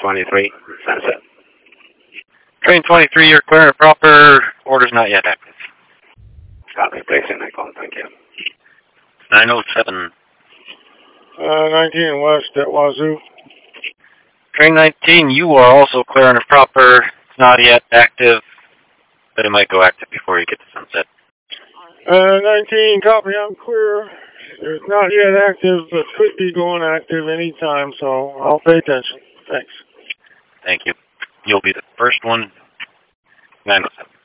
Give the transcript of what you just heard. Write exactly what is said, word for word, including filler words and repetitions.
twenty-three, Sunset. Train twenty-three, you're clear and proper. Order's not yet active. Copy, placing that call, thank you. nine oh seven. Uh, nineteen West at Wazoo. Train nineteen, you are also clear and proper. It's not yet active, but it might go active before you get to Sunset. Uh, nineteen, copy, I'm clear. It's not yet active, but could be going active anytime, so I'll pay attention. Thanks. Thank you. You'll be the first one. nine oh seven.